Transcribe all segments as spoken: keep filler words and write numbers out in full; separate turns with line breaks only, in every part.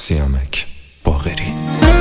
سیامک باقری.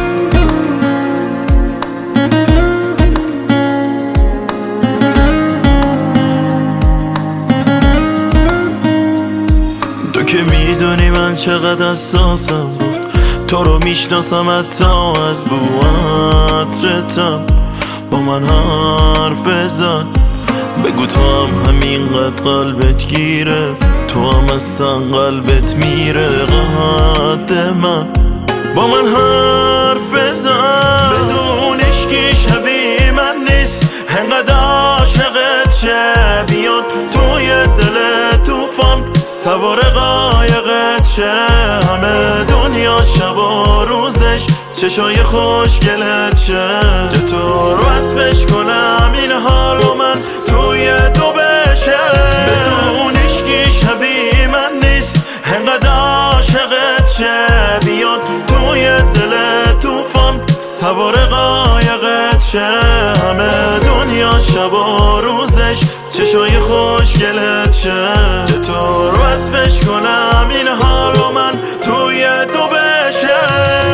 تو که میدونی من چقدر حساسم، تو رو میشناسم حتی از بو عطرتم. با من حرف بزن، بگو تو هم همینقدر قلبت گیره، تو هم اصلا قلبت میره قد من. با من حرف بزن، بدون عشقی شبیه من نیست، انقدر عاشقت شه بیاد توی دل توفان، سوار قایقت شه همه دنیا شب و روزش، چشای خوشگلت شه چطور وصفش کنم این حالو من توی دو بشه. بدون عشقی شبیه من نیست، انقدر عاشقت شه بیاد توی دل توفان، سوار قایقت شه همه دنیا شب و روزش، چشای خوشگلت شه چطور وصفش کنم این حالو من توی دو بشه.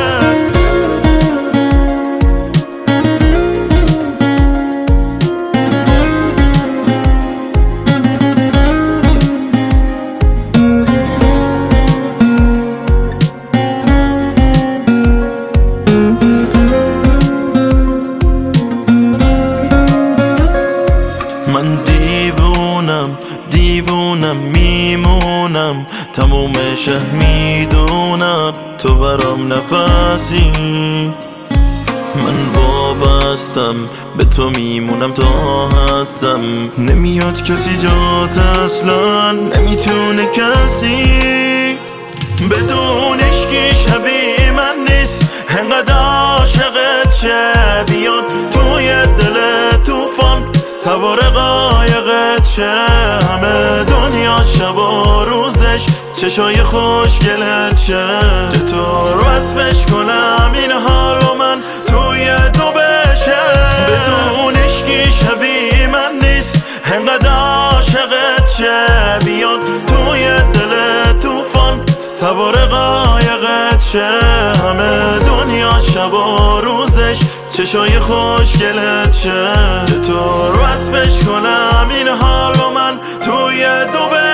من دیوونم دیوونم میمونم، تموم شهر میدونم تو برام نفسی. من وابستم به تو میمونم تا هستم، نمیاد کسی جات اصلا، نمیتونه کسی. بدون عشقی شبیه من نیست، انقدر عاشقت شه بیاد توی دل توفان، سوار قایقت شه همه دنیا شب و روزش، چشای خوشگلت شه چطور وصفش کنم این حالو من توی دو بشه. بدون عشقی شبیه من نیست، انقدر عاشقت شه بیاد توی دل توفان، سوار قایقت شه همه دنیا شب و روزش، چشای خوشگلت شه چطور وصفش کنم این حالو من توی دو بشه.